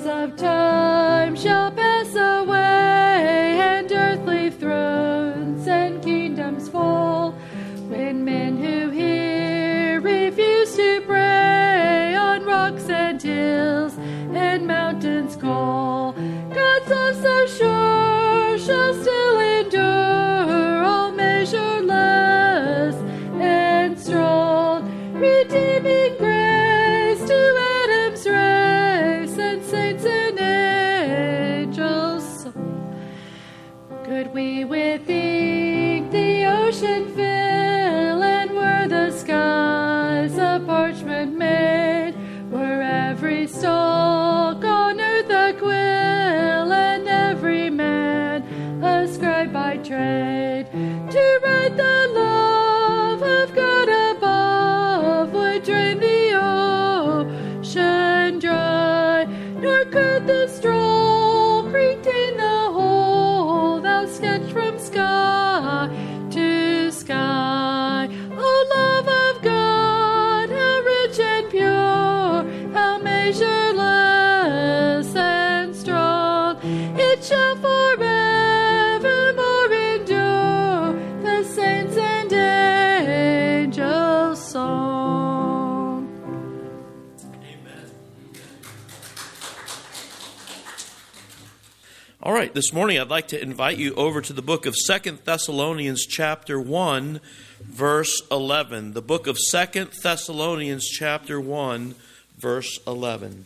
of time shall pass away, and earthly thrones and kingdoms fall, when men who hear refuse to pray, on rocks and hills and mountains call. God's love so sure shall still endure, all measureless and strong, redeeming grace to Adam's race and saints and angels. Could we with ink the ocean fill, and were the skies a parchment made, were every stalk on earth a quill, and every man a scribe by trade, to write the love of God above, would drain the ocean dry, nor could the straw retain the whole thou sketched from sky to sky. O love of God, how rich and pure, how measureless and strong, it shall forevermore endure, the saints and angels' song. Amen. All right, this morning I'd like to invite you over to the book of 2 Thessalonians chapter 1, verse 11. The book of 2 Thessalonians chapter 1, verse 11.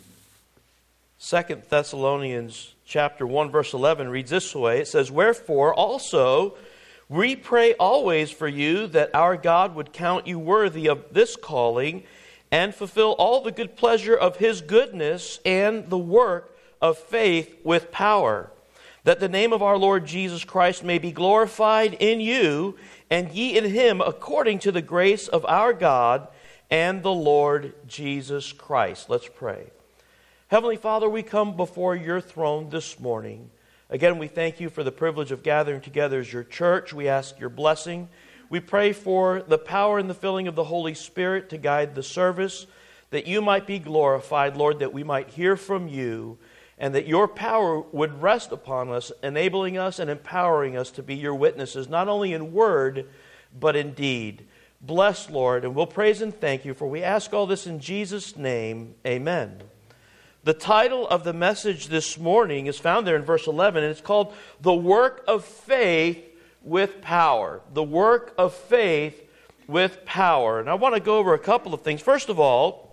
2 Thessalonians chapter 1, verse 11 reads this way. It says, "Wherefore also we pray always for you, that our God would count you worthy of this calling, and fulfill all the good pleasure of His goodness and the work of faith with power, that the name of our Lord Jesus Christ may be glorified in you, and ye in Him, according to the grace of our God and the Lord Jesus Christ." Let's pray. Heavenly Father, we come before your throne this morning. Again, we thank you for the privilege of gathering together as your church. We ask your blessing. We pray for the power and the filling of the Holy Spirit to guide the service, that you might be glorified, Lord, that we might hear from you, and that your power would rest upon us, enabling us and empowering us to be your witnesses, not only in word, but in deed. Bless, Lord, and we'll praise and thank you, for we ask all this in Jesus' name. Amen. The title of the message this morning is found there in verse 11, and it's called "The Work of Faith with Power." The work of faith with power. And I want to go over a couple of things. First of all,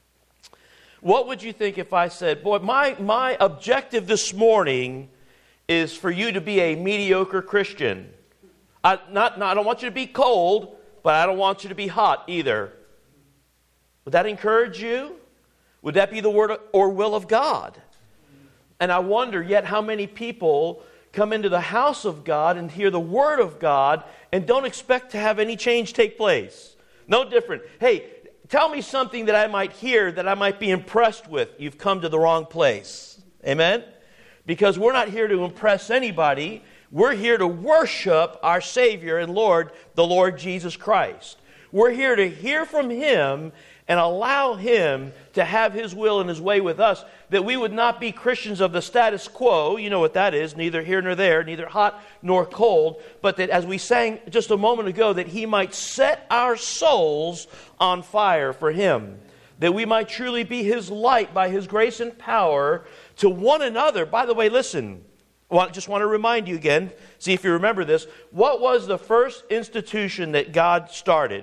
what would you think if I said, boy, my objective this morning is for you to be a mediocre Christian. I don't want you to be cold, but I don't want you to be hot either. Would that encourage you? Would that be the word or will of God? And I wonder yet how many people come into the house of God and hear the word of God and don't expect to have any change take place. No different. Hey, tell me something that I might hear that I might be impressed with. You've come to the wrong place. Amen? Because we're not here to impress anybody. We're here to worship our Savior and Lord, the Lord Jesus Christ. We're here to hear from Him and allow Him to have His will and His way with us, that we would not be Christians of the status quo. You know what that is, neither here nor there, neither hot nor cold, but that, as we sang just a moment ago, that He might set our souls on fire for Him, that we might truly be His light by His grace and power to one another. By the way, listen, I just want to remind you again, see if you remember this. What was the first institution that God started?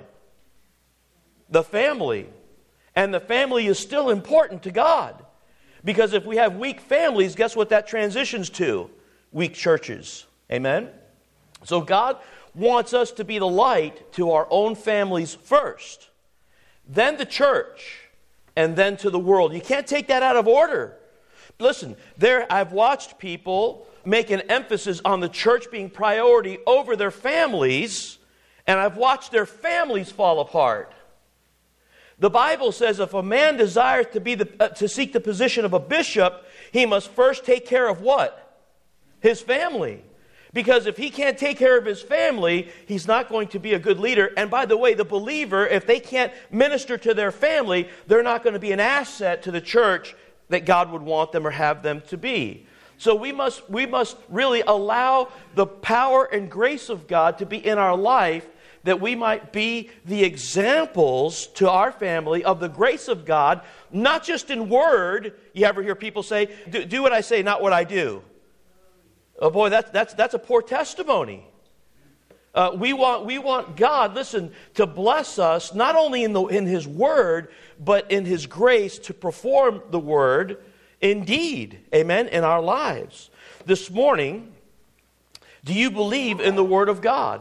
The family. And the family is still important to God. Because if we have weak families, guess what that transitions to? Weak churches. Amen? So God wants us to be the light to our own families first. Then the church. And then to the world. You can't take that out of order. Listen, I've watched people make an emphasis on the church being priority over their families. And I've watched their families fall apart. The Bible says if a man desires to seek the position of a bishop, he must first take care of what? His family. Because if he can't take care of his family, he's not going to be a good leader. And by the way, the believer, if they can't minister to their family, they're not going to be an asset to the church that God would want them or have them to be. So we must really allow the power and grace of God to be in our life, that we might be the examples to our family of the grace of God, not just in word. You ever hear people say, do what I say, not what I do? Oh boy, that's a poor testimony. We want God, listen, to bless us, not only in His Word, but in His grace to perform the Word indeed, amen, in our lives. This morning, do you believe in the Word of God?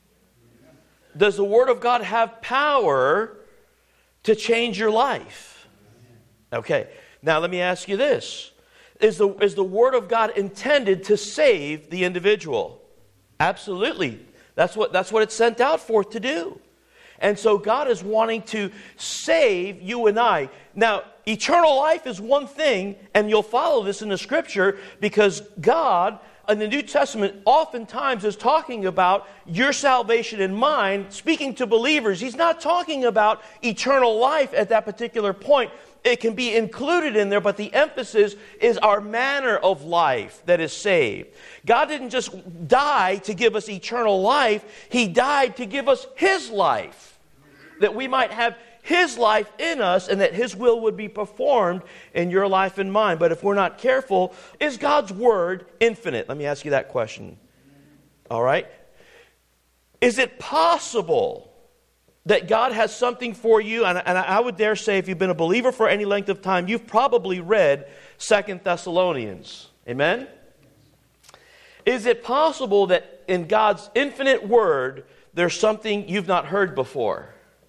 Does the Word of God have power to change your life? Okay, now let me ask you this. Is the Word of God intended to save the individual? Absolutely. That's what it's sent out for to do. And so God is wanting to save you and I. Now, eternal life is one thing, and you'll follow this in the Scripture, because God in the New Testament oftentimes is talking about your salvation and mine, speaking to believers. He's not talking about eternal life at that particular point. It can be included in there, but the emphasis is our manner of life that is saved. God didn't just die to give us eternal life. He died to give us His life, that we might have His life in us and that His will would be performed in your life and mine. But if we're not careful, is God's Word infinite? Let me ask you that question. All right? Is it possible that God has something for you? And I would dare say, if you've been a believer for any length of time, you've probably read 2 Thessalonians. Amen? Is it possible that in God's infinite Word, there's something you've not heard before?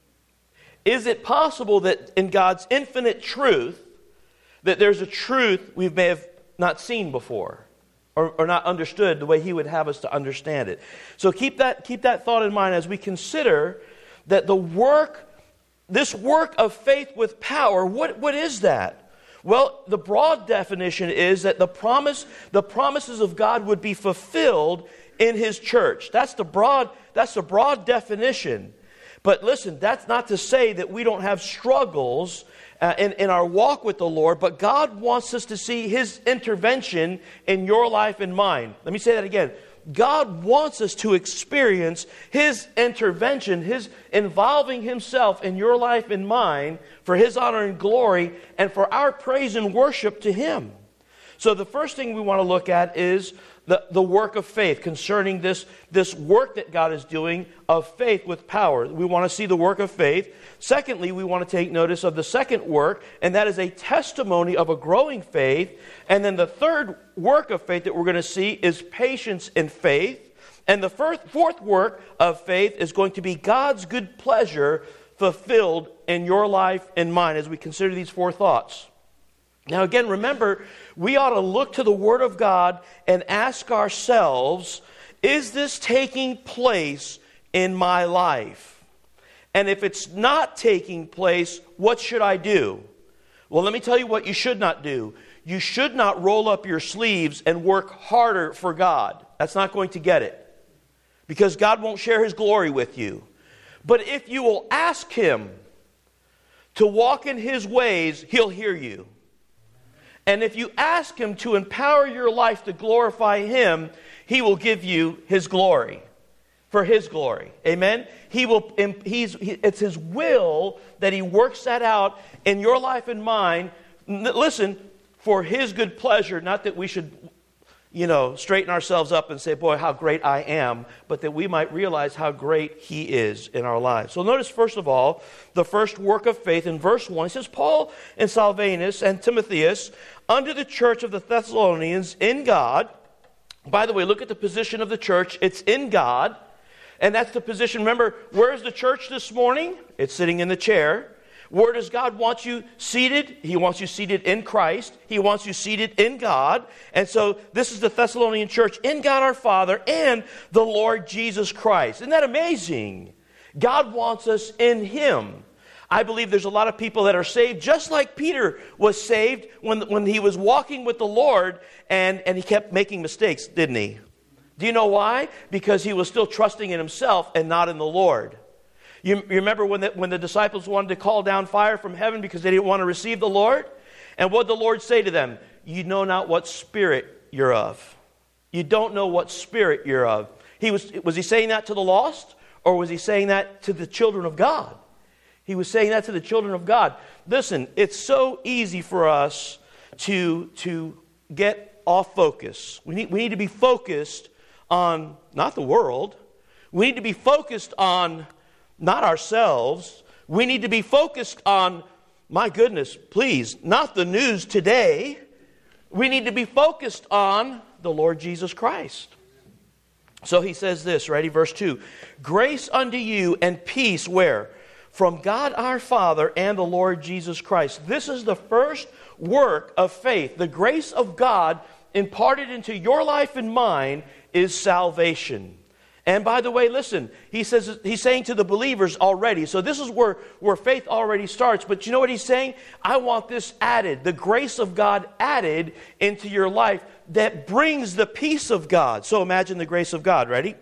Is it possible that in God's infinite truth, that there's a truth we may have not seen before, or not understood the way He would have us to understand it? So keep that thought in mind as we consider that this work of faith with power. What is that? Well, the broad definition is that the promises of God would be fulfilled in His church. That's the broad definition. But listen, that's not to say that we don't have struggles in our walk with the Lord, but God wants us to see His intervention in your life and mine. Let me say that again. God wants us to experience His intervention, His involving Himself in your life and mine for His honor and glory and for our praise and worship to Him. So the first thing we want to look at is the work of faith concerning this work that God is doing of faith with power. We want to see the work of faith. Secondly, we want to take notice of the second work, and that is a testimony of a growing faith. And then the third work of faith that we're going to see is patience in faith. And the fourth work of faith is going to be God's good pleasure fulfilled in your life and mine as we consider these four thoughts. Now again, remember, we ought to look to the Word of God and ask ourselves, is this taking place in my life? And if it's not taking place, what should I do? Well, let me tell you what you should not do. You should not roll up your sleeves and work harder for God. That's not going to get it, because God won't share His glory with you. But if you will ask Him to walk in His ways, He'll hear you. And if you ask Him to empower your life to glorify Him, He will give you His glory, for His glory. Amen? It's His will that He works that out in your life and mine. Listen, for His good pleasure, not that we should, straighten ourselves up and say, boy, how great I am, but that we might realize how great He is in our lives. So notice, first of all, the first work of faith in verse 1. It says, Paul and Silvanus and Timotheus, under the church of the Thessalonians, in God. By the way, look at the position of the church. It's in God. And that's the position. Remember, where is the church this morning? It's sitting in the chair. Where does God want you seated? He wants you seated in Christ. He wants you seated in God. And so this is the Thessalonian church in God our Father and the Lord Jesus Christ. Isn't that amazing? God wants us in Him. I believe there's a lot of people that are saved, just like Peter was saved when he was walking with the Lord, and he kept making mistakes, didn't he? Do you know why? Because he was still trusting in himself and not in the Lord. You remember when the disciples wanted to call down fire from heaven because they didn't want to receive the Lord? And what did the Lord say to them? You know not what spirit you're of. You don't know what spirit you're of. Was he saying that to the lost? Or was he saying that to the children of God? He was saying that to the children of God. Listen, it's so easy for us to get off focus. We need to be focused on not the world. We need to be focused on not ourselves. We need to be focused on, my goodness, please, not the news today. We need to be focused on the Lord Jesus Christ. So he says this, ready? Verse 2. Grace unto you and peace, where? From God our Father and the Lord Jesus Christ. This is the first work of faith. The grace of God imparted into your life and mine is salvation. And by the way, listen, he's saying to the believers already. So this is where faith already starts. But you know what he's saying? I want this added, the grace of God added into your life that brings the peace of God. So imagine the grace of God. Ready?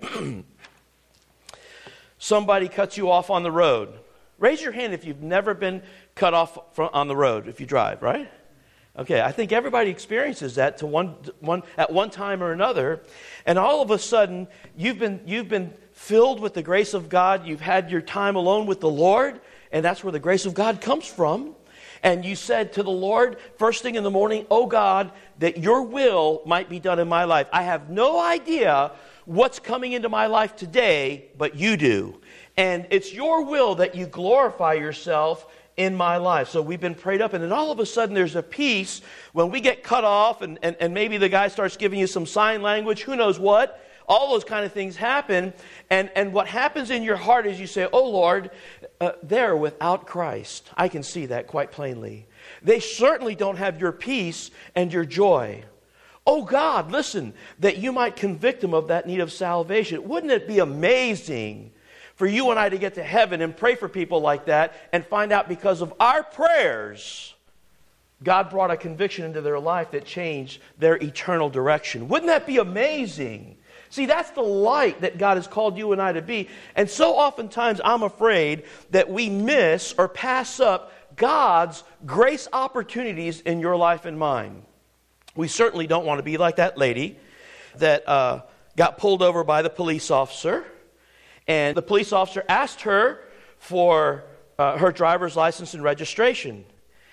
Somebody cuts you off on the road. Raise your hand if you've never been cut off on the road if you drive, right? Okay, I think everybody experiences that at one time or another. And all of a sudden, you've been filled with the grace of God. You've had your time alone with the Lord, and that's where the grace of God comes from. And you said to the Lord, first thing in the morning, oh God, that your will might be done in my life. I have no idea what's coming into my life today, but you do. And it's your will that you glorify yourself in my life. So we've been prayed up, and then all of a sudden there's a peace when we get cut off, and maybe the guy starts giving you some sign language, who knows what. All those kind of things happen, and what happens in your heart is you say, oh Lord, they're without Christ. I can see that quite plainly. They certainly don't have your peace and your joy. Oh God, listen, that you might convict them of that need of salvation. Wouldn't it be amazing for you and I to get to heaven and pray for people like that and find out because of our prayers, God brought a conviction into their life that changed their eternal direction? Wouldn't that be amazing? See, that's the light that God has called you and I to be. And so oftentimes I'm afraid that we miss or pass up God's grace opportunities in your life and mine. We certainly don't want to be like that lady that got pulled over by the police officer. And the police officer asked her for her driver's license and registration.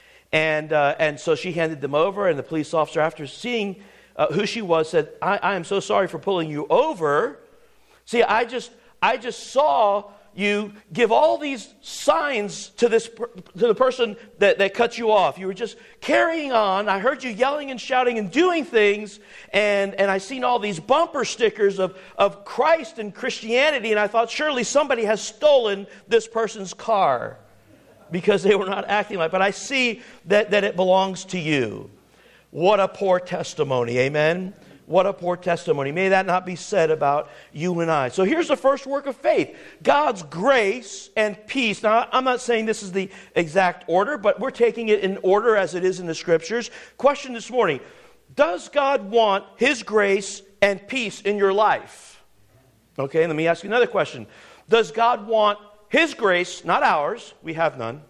And so she handed them over, and the police officer, after seeing who she was, said, I am so sorry for pulling you over. See, I just saw you give all these signs to the person that cut you off. You were just carrying on. I heard you yelling and shouting and doing things, and I seen all these bumper stickers of Christ and Christianity, and I thought surely somebody has stolen this person's car because they were not acting like it. But I see that it belongs to you. What a poor testimony, amen? What a poor testimony. May that not be said about you and I. So here's the first work of faith. God's grace and peace. Now, I'm not saying this is the exact order, but we're taking it in order as it is in the Scriptures. Question this morning. Does God want His grace and peace in your life? Okay, let me ask you another question. Does God want His grace, not ours, we have none.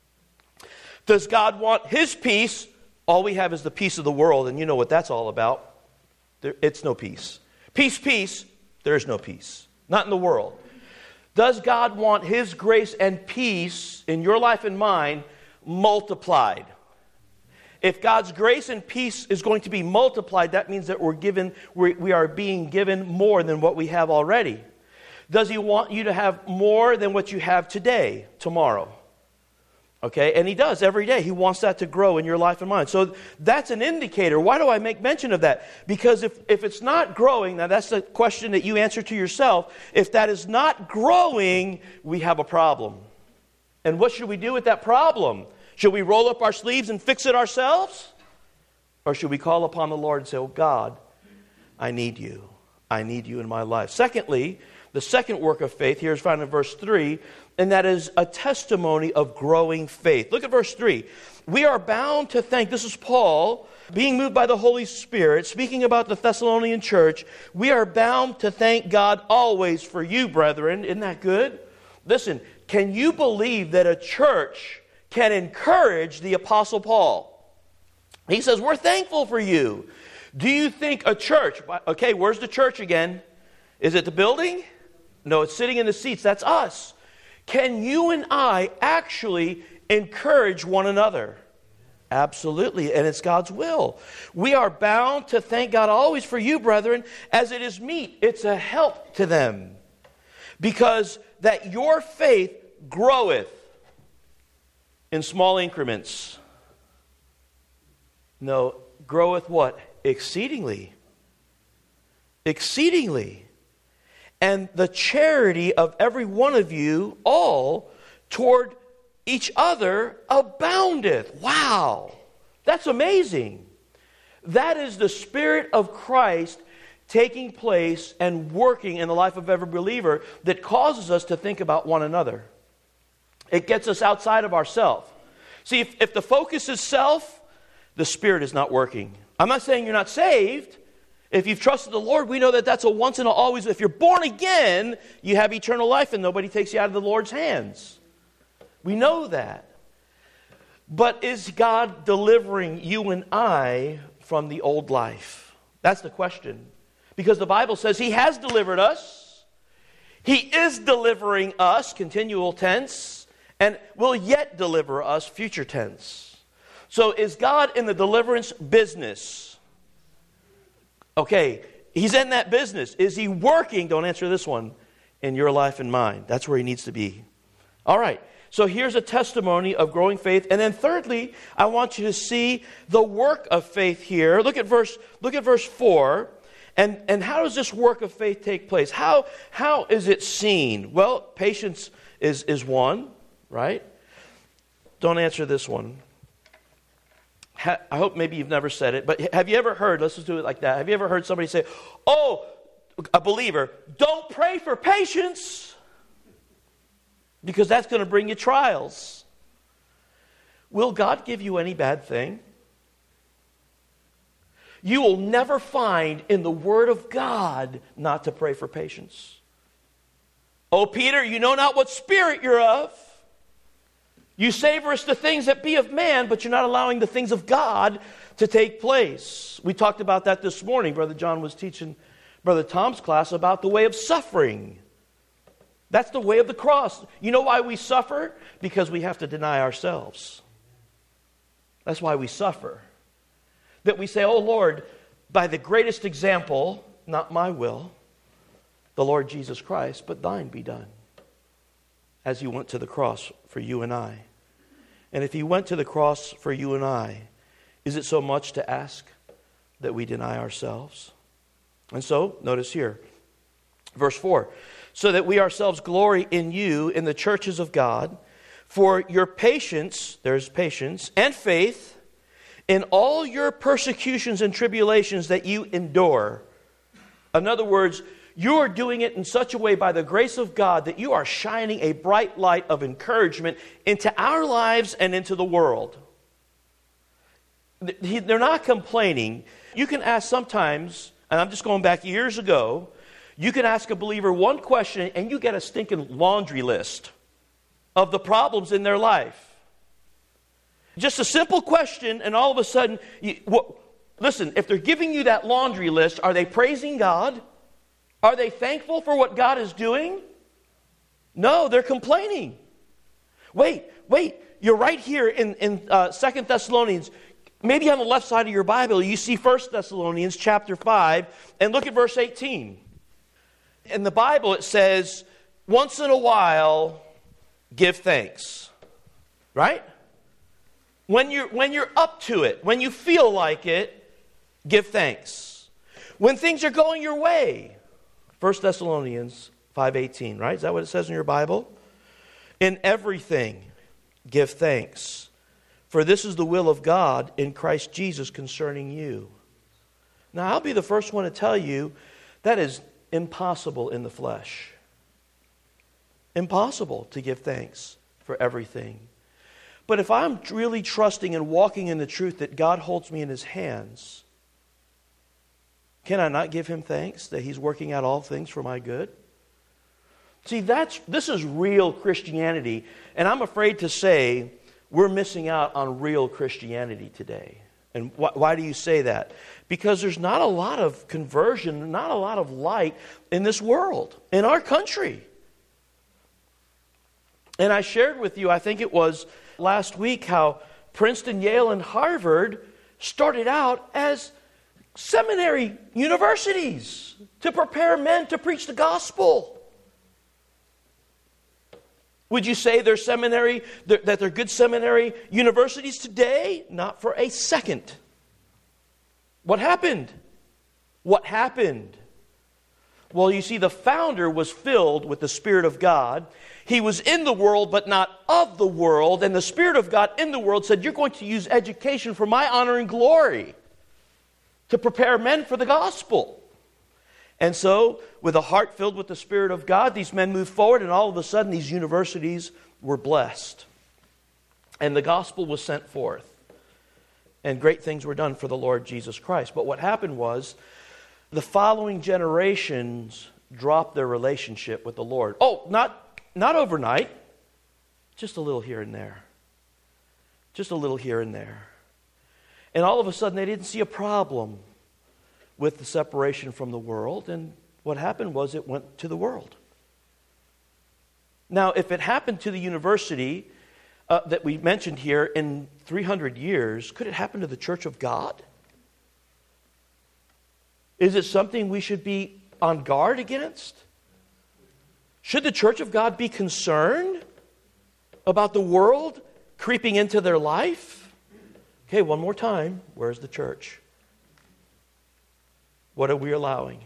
Does God want His peace? All we have is the peace of the world, and you know what that's all about. It's no peace. Peace, there is no peace. Not in the world. Does God want His grace and peace in your life and mine multiplied? If God's grace and peace is going to be multiplied, that means that we are being given more than what we have already. Does He want you to have more than what you have today, tomorrow? Okay, and He does every day. He wants that to grow in your life and mine. So that's an indicator. Why do I make mention of that? Because if it's not growing, now that's the question that you answer to yourself. If that is not growing, we have a problem. And what should we do with that problem? Should we roll up our sleeves and fix it ourselves? Or should we call upon the Lord and say, oh God, I need you. I need you in my life. Secondly, the second work of faith here is found in verse 3, and that is a testimony of growing faith. Look at verse 3. We are bound to thank, this is Paul, being moved by the Holy Spirit, speaking about the Thessalonian church. We are bound to thank God always for you, brethren. Isn't that good? Listen, can you believe that a church can encourage the Apostle Paul? He says, we're thankful for you. Do you think a church, okay, where's the church again? Is it the building? No, it's sitting in the seats. That's us. Can you and I actually encourage one another? Absolutely, and it's God's will. We are bound to thank God always for you, brethren, as it is meet. It's a help to them. Because that your faith groweth in small increments. No, groweth what? Exceedingly. Exceedingly. And the charity of every one of you all toward each other aboundeth. Wow. That's amazing. That is the Spirit of Christ taking place and working in the life of every believer that causes us to think about one another. It gets us outside of ourselves. See, if the focus is self, the Spirit is not working. I'm not saying you're not saved. If you've trusted the Lord, we know that that's a once and a always. If you're born again, you have eternal life and nobody takes you out of the Lord's hands. We know that. But is God delivering you and I from the old life? That's the question. Because the Bible says He has delivered us. He is delivering us, continual tense, and will yet deliver us, future tense. So is God in the deliverance business? Okay, He's in that business. Is He working, don't answer this one, in your life and mine? That's where He needs to be. All right. So here's a testimony of growing faith. And then thirdly, I want you to see the work of faith here. Look at verse 4. And how does this work of faith take place? How is it seen? Well, patience is one, right? Don't answer this one. I hope maybe you've never said it, but have you ever heard, let's just do it like that. Have you ever heard somebody say, oh, a believer, don't pray for patience? Because that's going to bring you trials. Will God give you any bad thing? You will never find in the Word of God not to pray for patience. Oh, Peter, you know not what spirit you're of. You savorest the things that be of man, but you're not allowing the things of God to take place. We talked about that this morning. Brother John was teaching Brother Tom's class about the way of suffering. That's the way of the cross. You know why we suffer? Because we have to deny ourselves. That's why we suffer. That we say, oh Lord, by the greatest example, not my will, the Lord Jesus Christ, but thine be done. As He went to the cross for you and I. And if He went to the cross for you and I, is it so much to ask that we deny ourselves? And so, notice here, verse 4. So that we ourselves glory in you, in the churches of God, for your patience, there's patience, and faith, in all your persecutions and tribulations that you endure. In other words, you are doing it in such a way by the grace of God that you are shining a bright light of encouragement into our lives and into the world. They're not complaining. You can ask sometimes, and I'm just going back years ago, you can ask a believer one question and you get a stinking laundry list of the problems in their life. Just a simple question, and all of a sudden, listen, if they're giving you that laundry list, are they praising God? Are they thankful for what God is doing? No, they're complaining. Wait, you're right here in 2 Thessalonians. Maybe on the left side of your Bible, you see 1 Thessalonians chapter 5, and look at verse 18. In the Bible, it says, once in a while, give thanks. Right? When you're up to it, when you feel like it, give thanks. When things are going your way. 1 Thessalonians 5:18, right? Is that what it says in your Bible? In everything, give thanks. For this is the will of God in Christ Jesus concerning you. Now, I'll be the first one to tell you that is impossible in the flesh. Impossible to give thanks for everything. But if I'm really trusting and walking in the truth that God holds me in His hands, can I not give Him thanks that He's working out all things for my good? See, this is real Christianity, and I'm afraid to say we're missing out on real Christianity today. And why do you say that? Because there's not a lot of conversion, not a lot of light in this world, in our country. And I shared with you, I think it was last week, how Princeton, Yale, and Harvard started out as seminary universities to prepare men to preach the gospel. Would you say that they're good seminary universities today? Not for a second. What happened? What happened? Well, you see, the founder was filled with the Spirit of God. He was in the world, but not of the world. And the Spirit of God in the world said, you're going to use education for my honor and glory to prepare men for the gospel. And so, with a heart filled with the Spirit of God, these men moved forward, and all of a sudden these universities were blessed. And the gospel was sent forth. And great things were done for the Lord Jesus Christ. But what happened was, the following generations dropped their relationship with the Lord. Oh, not overnight. Just a little here and there. Just a little here and there. And all of a sudden they didn't see a problem with the separation from the world, and what happened was it went to the world. Now, if it happened to the university that we mentioned here in 300 years, could it happen to the Church of God? Is it something we should be on guard against? Should the Church of God be concerned about the world creeping into their life? Okay, one more time. Where's the church? What are we allowing?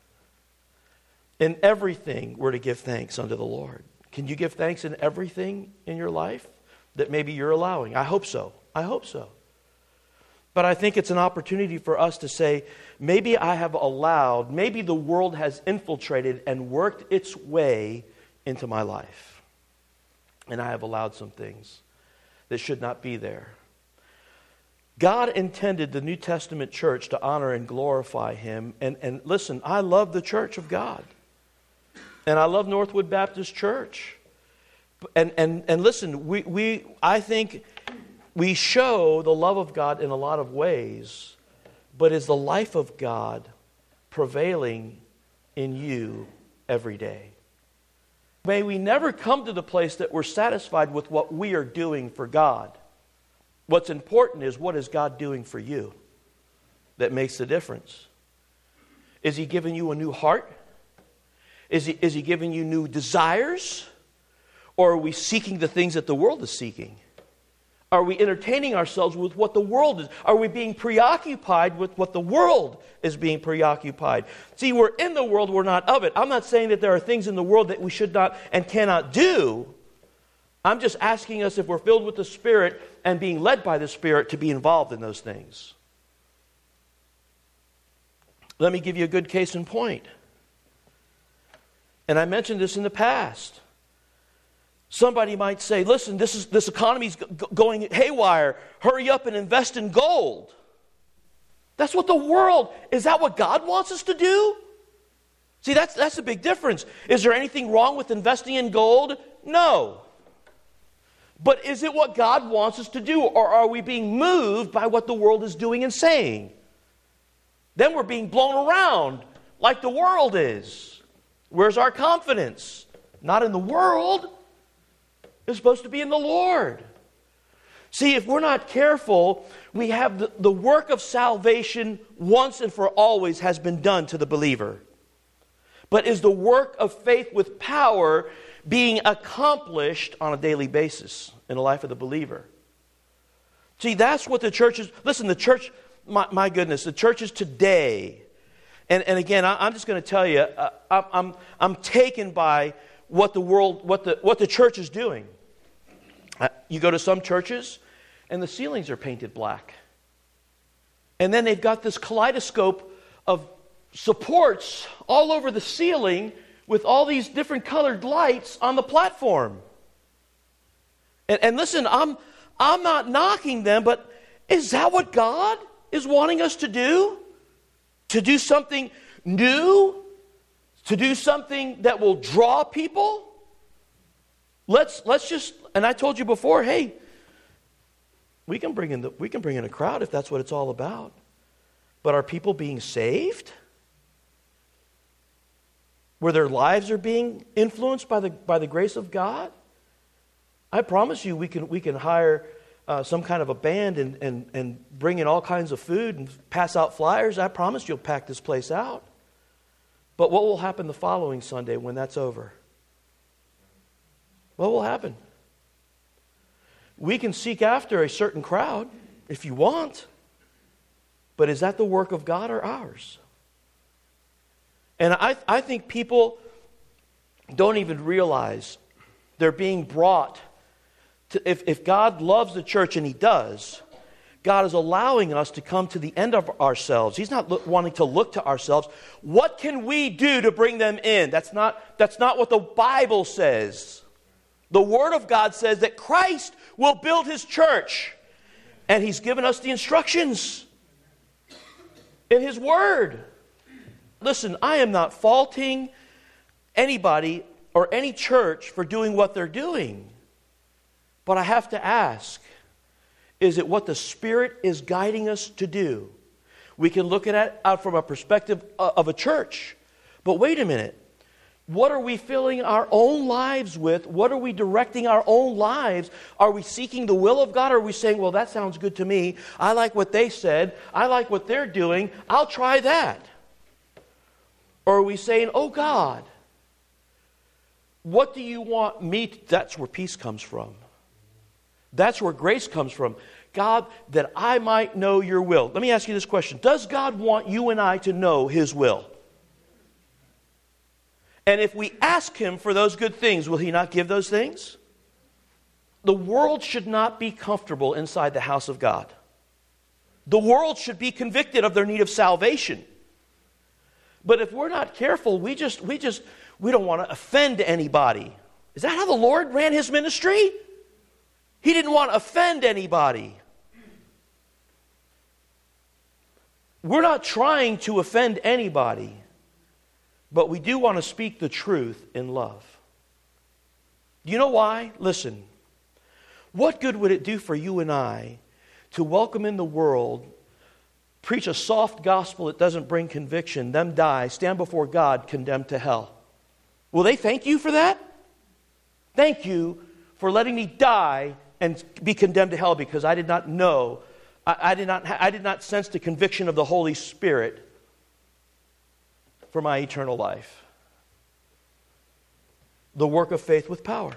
In everything, we're to give thanks unto the Lord. Can you give thanks in everything in your life that maybe you're allowing? I hope so. I hope so. But I think it's an opportunity for us to say, maybe I have allowed, maybe the world has infiltrated and worked its way into my life. And I have allowed some things that should not be there. God intended the New Testament church to honor and glorify Him. And listen, I love the church of God. And I love Northwood Baptist Church. And listen, I think we show the love of God in a lot of ways. But is the life of God prevailing in you every day? May we never come to the place that we're satisfied with what we are doing for God. What's important is, what is God doing for you that makes the difference? Is He giving you a new heart? Is he giving you new desires? Or are we seeking the things that the world is seeking? Are we entertaining ourselves with what the world is? Are we being preoccupied with what the world is being preoccupied? See, we're in the world, we're not of it. I'm not saying that there are things in the world that we should not and cannot do. I'm just asking us, if we're filled with the Spirit and being led by the Spirit, to be involved in those things. Let me give you a good case in point. And I mentioned this in the past. Somebody might say, listen, this economy's going haywire. Hurry up and invest in gold. That's what the world, is that what God wants us to do? See, that's a big difference. Is there anything wrong with investing in gold? No. But is it what God wants us to do? Or are we being moved by what the world is doing and saying? Then we're being blown around like the world is. Where's our confidence? Not in the world. It's supposed to be in the Lord. See, if we're not careful, we have the work of salvation once and for always has been done to the believer. But is the work of faith with power being accomplished on a daily basis in the life of the believer? See, that's what the church is. Listen, the church, my goodness, the churches today, and again, I'm just going to tell you, I'm taken by what the world, what the church is doing. You go to some churches, and the ceilings are painted black. And then they've got this kaleidoscope of supports all over the ceiling with all these different colored lights on the platform. And listen, I'm not knocking them, but is that what God is wanting us to do? To do something new? To do something that will draw people? Let's just, and I told you before, hey, We can bring in a crowd if that's what it's all about. But are people being saved? Where their lives are being influenced by the grace of God? I promise you we can hire some kind of a band and bring in all kinds of food and pass out flyers. I promise you'll pack this place out. But what will happen the following Sunday when that's over? What will happen? We can seek after a certain crowd if you want. But is that the work of God or ours? And I think people don't even realize they're being brought to, if God loves the church, and He does, God is allowing us to come to the end of ourselves. He's not wanting to look to ourselves. What can we do to bring them in? That's not what the Bible says. The Word of God says that Christ will build His church. And He's given us the instructions in His Word. Listen, I am not faulting anybody or any church for doing what they're doing. But I have to ask, is it what the Spirit is guiding us to do? We can look at it out from a perspective of a church. But wait a minute. What are we filling our own lives with? What are we directing our own lives? Are we seeking the will of God? Or are we saying, well, that sounds good to me. I like what they said. I like what they're doing. I'll try that. Or are we saying, oh God, what do you want me to... That's where peace comes from. That's where grace comes from. God, that I might know your will. Let me ask you this question. Does God want you and I to know His will? And if we ask Him for those good things, will He not give those things? The world should not be comfortable inside the house of God. The world should be convicted of their need of salvation. But if we're not careful, we don't want to offend anybody. Is that how the Lord ran His ministry? He didn't want to offend anybody. We're not trying to offend anybody, but we do want to speak the truth in love. You know why? Listen, what good would it do for you and I to welcome in the world, preach a soft gospel that doesn't bring conviction, them die, stand before God condemned to hell? Will they thank you for that? Thank you for letting me die and be condemned to hell because I did not know, I did not sense the conviction of the Holy Spirit for my eternal life. The work of faith with power.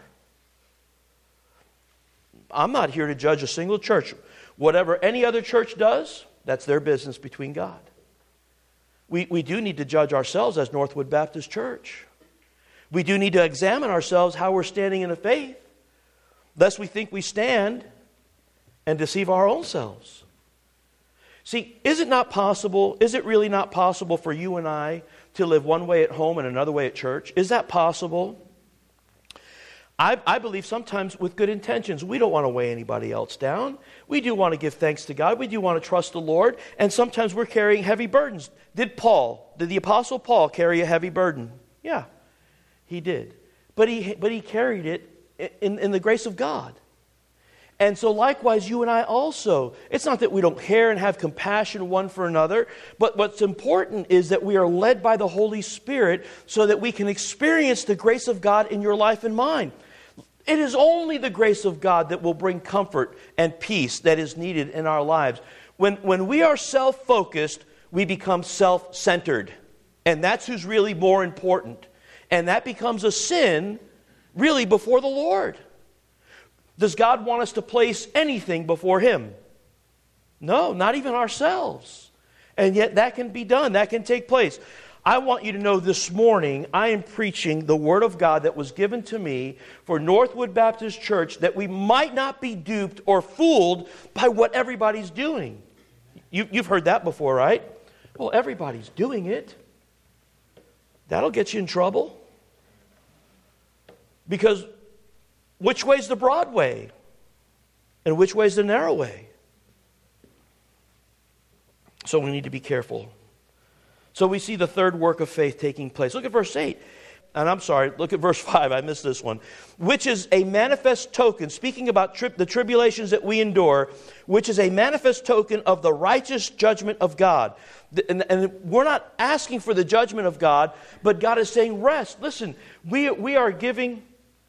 I'm not here to judge a single church. Whatever any other church does, that's their business between God. We do need to judge ourselves as Northwood Baptist Church. We do need to examine ourselves how we're standing in the faith, lest we think we stand and deceive our own selves. See, is it really not possible for you and I to live one way at home and another way at church? Is that possible? I believe sometimes with good intentions. We don't want to weigh anybody else down. We do want to give thanks to God. We do want to trust the Lord. And sometimes we're carrying heavy burdens. Did the Apostle Paul carry a heavy burden? Yeah, he did. But he carried it in the grace of God. And so likewise, you and I also. It's not that we don't care and have compassion one for another, but what's important is that we are led by the Holy Spirit so that we can experience the grace of God in your life and mine. It is only the grace of God that will bring comfort and peace that is needed in our lives. When we are self-focused, we become self-centered. And that's who's really more important. And that becomes a sin really before the Lord. Does God want us to place anything before Him? No, not even ourselves. And yet that can be done. That can take place. I want you to know this morning, I am preaching the Word of God that was given to me for Northwood Baptist Church, that we might not be duped or fooled by what everybody's doing. You've heard that before, right? Well, everybody's doing it. That'll get you in trouble. Because which way's the broad way? And which way's the narrow way? So we need to be careful. So we see the third work of faith taking place. Look at verse 8. and I'm sorry, look at verse 5, I missed this one, which is a manifest token, speaking about the tribulations that we endure, which is a manifest token of the righteous judgment of God. And we're not asking for the judgment of God, but God is saying, rest. Listen, we are giving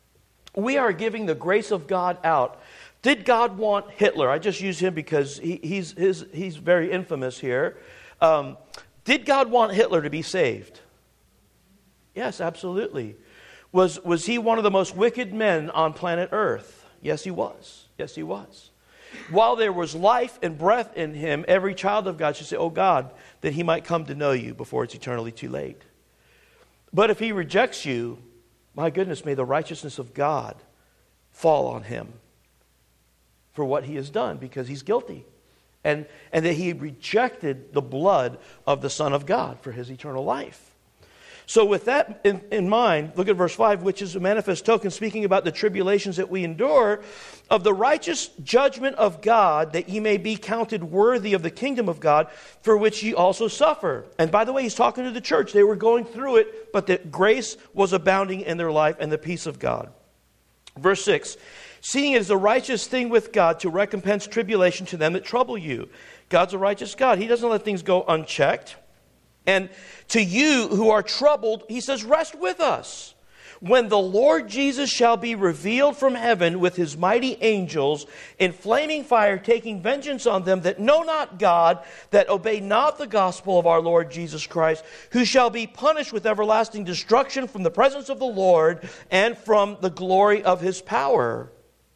the grace of God out. Did God want Hitler? I just use him because he's very infamous here. Did God want Hitler to be saved? Yes, absolutely. Was he one of the most wicked men on planet Earth? Yes, he was. Yes, he was. While there was life and breath in him, every child of God should say, oh God, that he might come to know you before it's eternally too late. But if he rejects you, my goodness, may the righteousness of God fall on him for what he has done, because he's guilty. And that he rejected the blood of the Son of God for his eternal life. So with that in mind, look at verse 5, which is a manifest token speaking about the tribulations that we endure, of the righteous judgment of God, that ye may be counted worthy of the kingdom of God, for which ye also suffer. And by the way, he's talking to the church. They were going through it, but that grace was abounding in their life and the peace of God. Verse 6, seeing it is a righteous thing with God to recompense tribulation to them that trouble you. God's a righteous God. He doesn't let things go unchecked. And to you who are troubled, he says, rest with us. When the Lord Jesus shall be revealed from heaven with his mighty angels in flaming fire, taking vengeance on them that know not God, that obey not the gospel of our Lord Jesus Christ, who shall be punished with everlasting destruction from the presence of the Lord and from the glory of his power.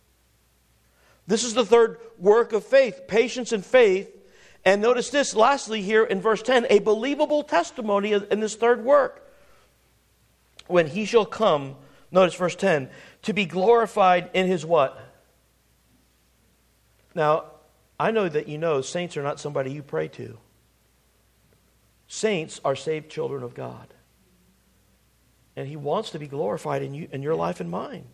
This is the third work of faith, patience and faith. And notice this, lastly here in verse 10, a believable testimony in this third work. When he shall come, notice verse 10, to be glorified in his what? Now, I know that you know saints are not somebody you pray to. Saints are saved children of God. And he wants to be glorified in your life and mine.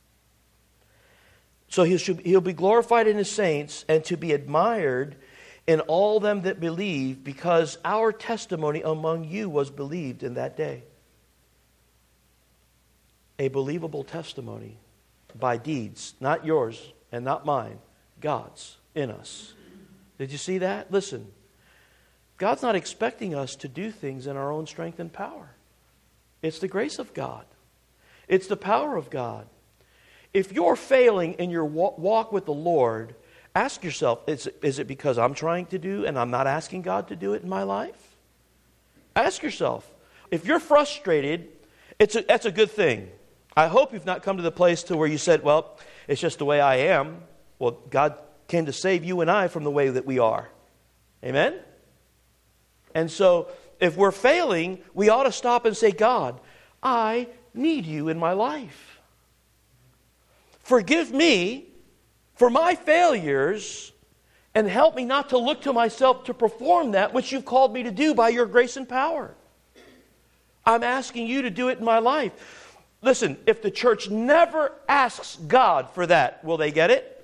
So he'll be glorified in his saints and to be admired in all them that believe, because our testimony among you was believed in that day. A believable testimony by deeds, not yours and not mine, God's in us. Did you see that? Listen, God's not expecting us to do things in our own strength and power. It's the grace of God. It's the power of God. If you're failing in your walk with the Lord, ask yourself, is it because I'm trying to do and I'm not asking God to do it in my life? Ask yourself. If you're frustrated, that's a good thing. I hope you've not come to the place to where you said, well, it's just the way I am. Well, God came to save you and I from the way that we are. Amen? And so, if we're failing, we ought to stop and say, God, I need you in my life. Forgive me for my failures, and help me not to look to myself to perform that which you've called me to do by your grace and power. I'm asking you to do it in my life. Listen, if the church never asks God for that, will they get it?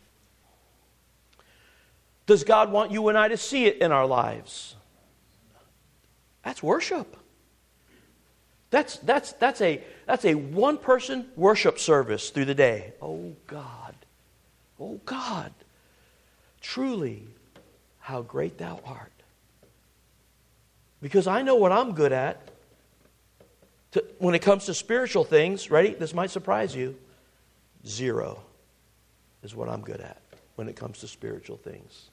Does God want you and I to see it in our lives? That's worship. That's a one-person worship service through the day. Oh God, truly, how great thou art. Because I know what I'm good at. When it comes to spiritual things, ready? This might surprise you. 0 is what I'm good at when it comes to spiritual things.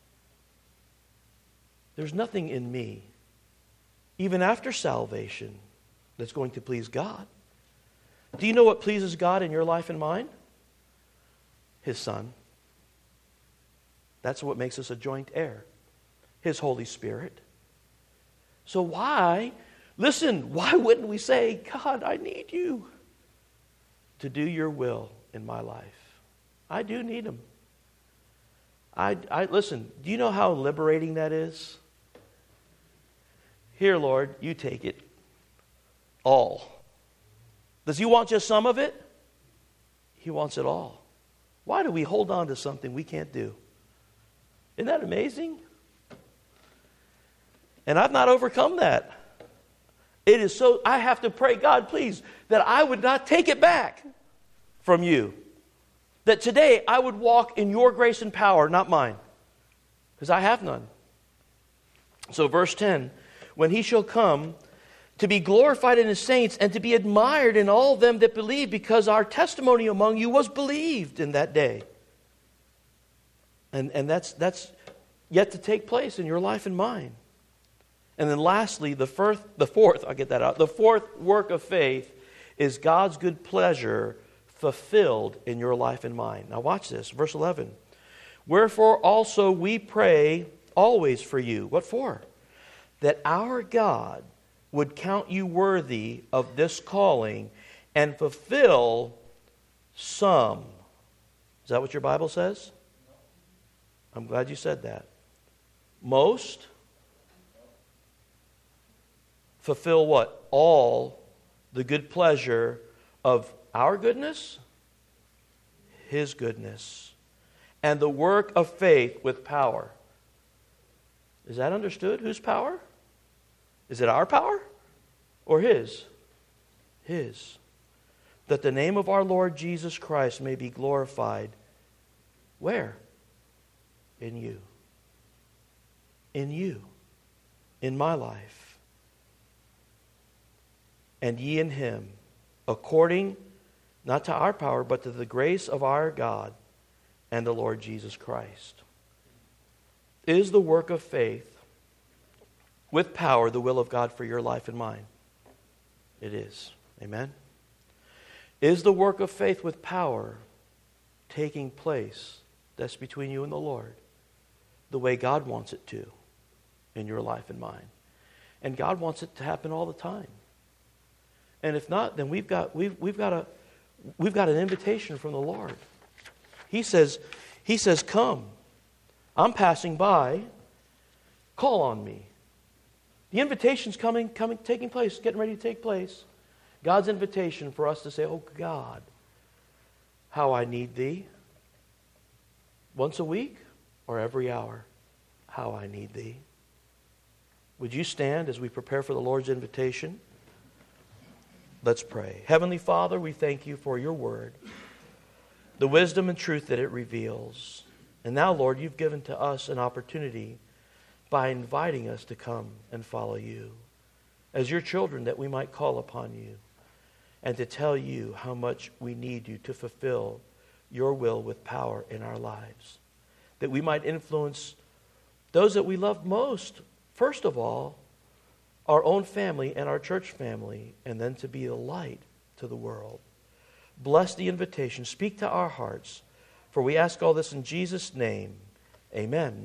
There's nothing in me, even after salvation, that's going to please God. Do you know what pleases God in your life and mine? His Son. That's what makes us a joint heir. His Holy Spirit. So why wouldn't we say, God, I need you to do your will in my life? I do need him. Listen, do you know how liberating that is? Here, Lord, you take it all. Does he want just some of it? He wants it all. Why do we hold on to something we can't do? Isn't that amazing? And I've not overcome that. It is so, I have to pray, God, please, that I would not take it back from you. That today I would walk in your grace and power, not mine. Because I have none. So verse 10, when he shall come to be glorified in his saints and to be admired in all them that believe, because our testimony among you was believed in that day. And that's yet to take place in your life and mine. And then lastly, the fourth work of faith is God's good pleasure fulfilled in your life and mine. Now watch this, verse 11. Wherefore also we pray always for you. What for? That our God would count you worthy of this calling and fulfill some. Is that what your Bible says? I'm glad you said that. Most? Fulfill what? All the good pleasure of our goodness, His goodness, and the work of faith with power. Is that understood? Whose power? Is it our power or His? His. That the name of our Lord Jesus Christ may be glorified. Where? In you. In you. In my life. And ye in Him, according not to our power, but to the grace of our God and the Lord Jesus Christ. Is the work of faith with power the will of God for your life and mine? It is. Amen? Is the work of faith with power taking place that's between you and the Lord the way God wants it to in your life and mine? And God wants it to happen all the time. And if not, then we've got an invitation from the Lord. He says, come. I'm passing by. Call on me. The invitation's taking place, getting ready to take place. God's invitation for us to say, oh God, how I need Thee. Once a week or every hour, how I need Thee. Would you stand as we prepare for the Lord's invitation? Let's pray. Heavenly Father, we thank you for your word, the wisdom and truth that it reveals. And now, Lord, you've given to us an opportunity by inviting us to come and follow you as your children, that we might call upon you and to tell you how much we need you to fulfill your will with power in our lives, that we might influence those that we love most, first of all, our own family and our church family, and then to be a light to the world. Bless the invitation. Speak to our hearts. For we ask all this in Jesus' name. Amen.